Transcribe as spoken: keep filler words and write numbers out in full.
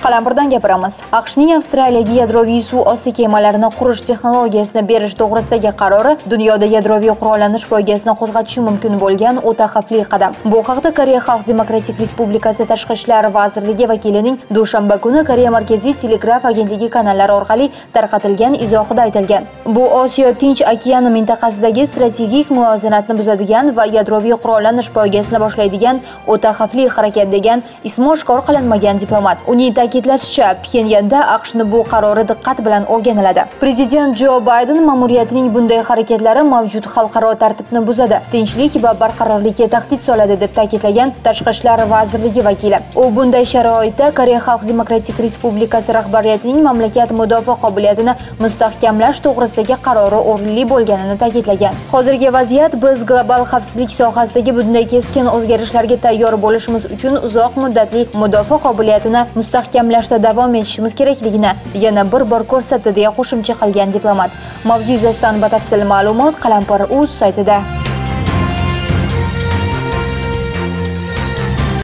Qalampirdan gapiramiz. AQShning Avstraliyaga yadroviy suv osti kemalarini qurish texnologiyasini berish to'g'risidagi qarori dunyoda yadroviy qurollanish poygasini qo'zg'atishi mumkin bo'lgan o'ta xavfli qadam. Bu haqda Koreya Xalq Demokratik Respublikasi Tashqi ishlar vazirligi vakilining dushanba kuni Koreya Markaziy telegraf agentligi kanallari orqali tarqatilgan izohida aytilgan. Bu Osiyo Tinch okeani mintaqasidagi strategik muvozanatni buzadigan va yadroviy qurollanish poygasini boshlaydigan o'ta xavfli harakat degan ismi oshkor qilinmagan diplomat. Uning ta'kidlashicha, Pxenyanda AQShning bu qarori diqqat bilan o'rganiladi. Prezident Jo Bayden ma'muriyatining bunday harakatlari mavjud xalqaro tartibni buzadi, tinchlik va barqarorlikka tahdid soladi deb ta'kidlagan Tashqi ishlar vazirligi vakili. U bunday sharoitda Koreya Xalq Demokratik Respublikasi rahbariyatining mamlakat mudofaa qobiliyatini mustahkamlash to'g'risidagi qarori o'rinli bo'lganini ta'kidlagan. Hozirgi vaziyat biz global xavfsizlik sohasidagi bunday keskin o'zgarishlarga tayyor bo'lishimiz uchun uzoq muddatli mudofaa qobiliyatini mustahkamlashda davom etishimiz kerakligini yana bir bor ko'rsatdi deya qo'shimcha qilgan diplomat. Mavzu yuzasidan batafsil ma'lumot Qalampir.uz saytida.